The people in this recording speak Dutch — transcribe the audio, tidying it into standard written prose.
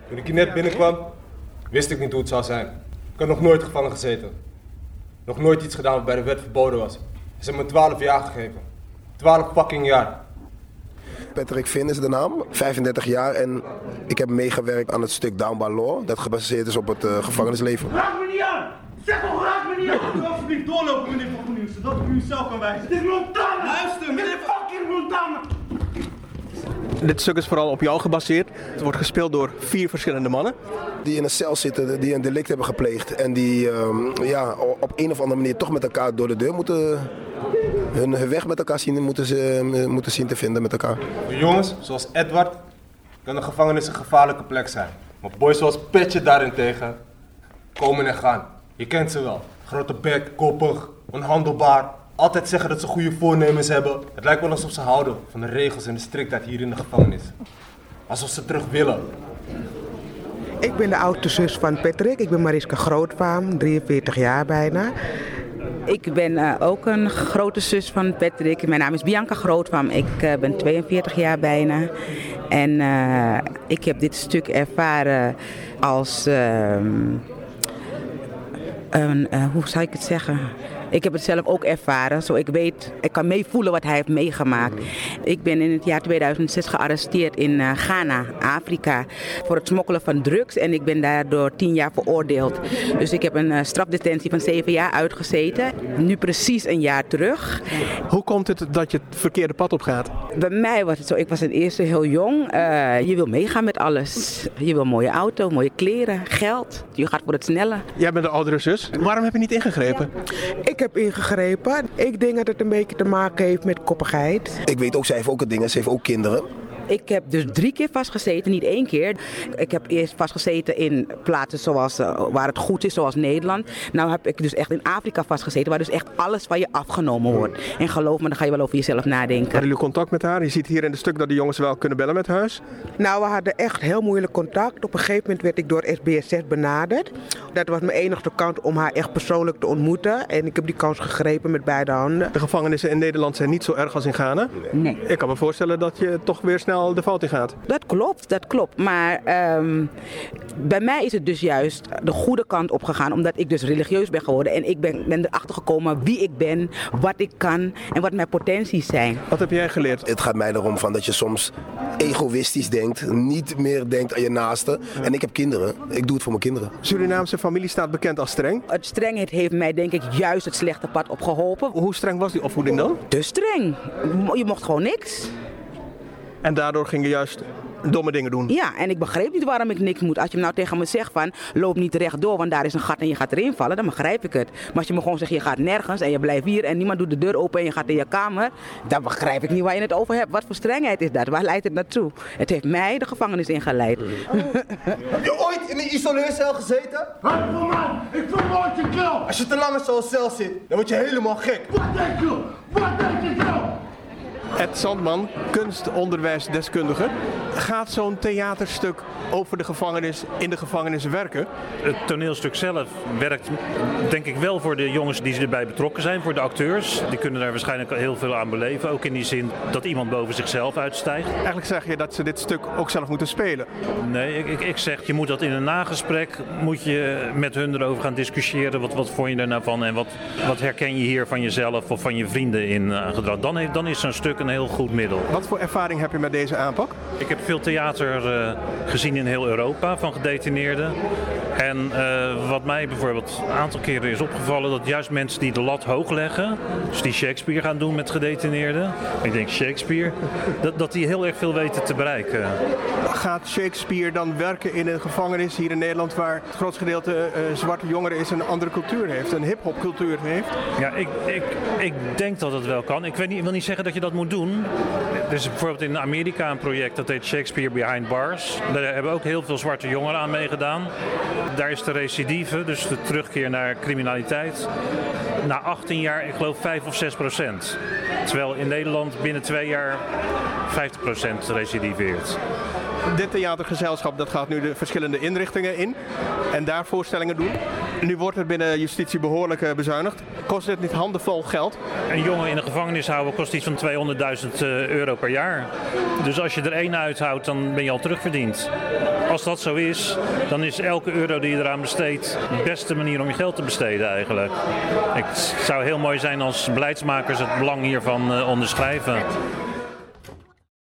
Toen ik hier net binnenkwam, wist ik niet hoe het zou zijn. Ik had nog nooit gevangen gezeten. Nog nooit iets gedaan wat bij de wet verboden was. Ze hebben me 12 jaar gegeven. 12 fucking jaar. Patrick Vin is de naam, 35 jaar en ik heb meegewerkt aan het stuk Down by Law, dat gebaseerd is op het gevangenisleven. Raak me niet aan! Zeg toch, raak me niet aan! Ik wil alsjeblieft doorlopen, meneer Van Groeningen, zodat ik u zelf kan wijzen. Dit is Montana! Luister, meneer fucking Montana! Dit stuk is vooral op jou gebaseerd. Het wordt gespeeld door 4 verschillende mannen. Die in een cel zitten, die een delict hebben gepleegd en die op een of andere manier toch met elkaar door de deur moeten... Hun weg met elkaar moeten zien te vinden met elkaar. Voor jongens zoals Edward kan de gevangenis een gevaarlijke plek zijn. Maar boys zoals Petje daarentegen komen en gaan. Je kent ze wel. Grote bek, koppig, onhandelbaar. Altijd zeggen dat ze goede voornemens hebben. Het lijkt wel alsof ze houden van de regels en de striktheid hier in de gevangenis. Alsof ze terug willen. Ik ben de oudste zus van Patrick. Ik ben Mariska Grootvaam, 43 jaar bijna. Ik ben ook een grote zus van Patrick. Mijn naam is Bianca Grootvaam. Ik ben 42 jaar bijna. En ik heb dit stuk ervaren als... hoe zou ik het zeggen? Ik heb het zelf ook ervaren, zo ik weet, ik kan meevoelen wat hij heeft meegemaakt. Ik ben in het jaar 2006 gearresteerd in Ghana, Afrika, voor het smokkelen van drugs en ik ben daardoor 10 jaar veroordeeld. Dus ik heb een strafdetentie van 7 jaar uitgezeten, nu precies een jaar terug. Hoe komt het dat je het verkeerde pad op gaat? Bij mij was het zo, ik was ten eerste heel jong. Je wil meegaan met alles. Je wil een mooie auto, mooie kleren, geld. Je gaat voor het snelle. Jij bent de oudere zus. Waarom heb je niet ingegrepen? Ik heb ingegrepen. Ik denk dat het een beetje te maken heeft met koppigheid. Ik weet ook, zij heeft ook een ding, ze heeft ook kinderen. Ik heb dus 3 keer vastgezeten, niet 1 keer. Ik heb eerst vastgezeten in plaatsen zoals, waar het goed is, zoals Nederland. Nou heb ik dus echt in Afrika vastgezeten, waar dus echt alles van je afgenomen wordt. En geloof me, dan ga je wel over jezelf nadenken. Hadden jullie contact met haar? Je ziet hier in het stuk dat de jongens wel kunnen bellen met huis. Nou, we hadden echt heel moeilijk contact. Op een gegeven moment werd ik door SBS6 benaderd. Dat was mijn enige kans om haar echt persoonlijk te ontmoeten. En ik heb die kans gegrepen met beide handen. De gevangenissen in Nederland zijn niet zo erg als in Ghana. Nee. Ik kan me voorstellen dat je toch weer snel de fout in gaat. Dat klopt. Maar bij mij is het dus juist de goede kant op gegaan, omdat ik dus religieus ben geworden. En ik ben erachter gekomen wie ik ben, wat ik kan en wat mijn potenties zijn. Wat heb jij geleerd? Het gaat mij erom van dat je soms egoïstisch denkt, niet meer denkt aan je naaste. En ik heb kinderen, ik doe het voor mijn kinderen. Surinaamse familie staat bekend als streng. Het strengheid heeft mij denk ik juist het slechte pad opgeholpen. Hoe streng was die opvoeding dan? Te streng. Je mocht gewoon niks. En daardoor ging je juist domme dingen doen? Ja, en ik begreep niet waarom ik niks moet. Als je me nou tegen me zegt van, loop niet rechtdoor, want daar is een gat en je gaat erin vallen, dan begrijp ik het. Maar als je me gewoon zegt, je gaat nergens en je blijft hier en niemand doet de deur open en je gaat in je kamer, dan begrijp ik niet waar je het over hebt. Wat voor strengheid is dat? Waar leidt het naartoe? Het heeft mij de gevangenis ingeleid. Heb je ooit in een isoleercel gezeten? Hé, man, ik vermoord je kill! Als je te lang in zo'n cel zit, dan word je helemaal gek. Wat denk je? Wat denk je kill? Ed Sandman, kunstonderwijsdeskundige. Gaat zo'n theaterstuk over de gevangenis in de gevangenis werken? Het toneelstuk zelf werkt denk ik wel voor de jongens die erbij betrokken zijn, voor de acteurs. Die kunnen daar waarschijnlijk heel veel aan beleven, ook in die zin dat iemand boven zichzelf uitstijgt. Eigenlijk zeg je dat ze dit stuk ook zelf moeten spelen. Nee, ik zeg, je moet dat in een nagesprek, moet je met hun erover gaan discussiëren. Wat vond je er nou van en wat herken je hier van jezelf of van je vrienden in gedrag. Dan is zo'n stuk een heel goed middel. Wat voor ervaring heb je met deze aanpak? Ik heb veel theater gezien in heel Europa van gedetineerden. En wat mij bijvoorbeeld een aantal keren is opgevallen, dat juist mensen die de lat hoog leggen, dus die Shakespeare gaan doen met gedetineerden, ik denk Shakespeare, dat die heel erg veel weten te bereiken. Gaat Shakespeare dan werken in een gevangenis hier in Nederland waar het grootste gedeelte zwarte jongeren is en een andere cultuur heeft, een hip-hop cultuur heeft? Ja, ik denk dat het wel kan. Ik wil niet zeggen dat je dat moet doen. Er is bijvoorbeeld in Amerika een project dat heet Shakespeare Behind Bars. Daar hebben ook heel veel zwarte jongeren aan meegedaan. Daar is de recidive, dus de terugkeer naar criminaliteit, na 18 jaar, ik geloof 5 of 6%. Terwijl in Nederland binnen 2 jaar 50% recidiveert. Dit theatergezelschap dat gaat nu de verschillende inrichtingen in en daar voorstellingen doen. Nu wordt er binnen justitie behoorlijk bezuinigd. Kost dit niet handenvol geld? Een jongen in de gevangenis houden kost iets van €200.000 per jaar. Dus als je er 1 uithoudt, dan ben je al terugverdiend. Als dat zo is, dan is elke euro die je eraan besteedt de beste manier om je geld te besteden eigenlijk. Het zou heel mooi zijn als beleidsmakers het belang hiervan onderschrijven.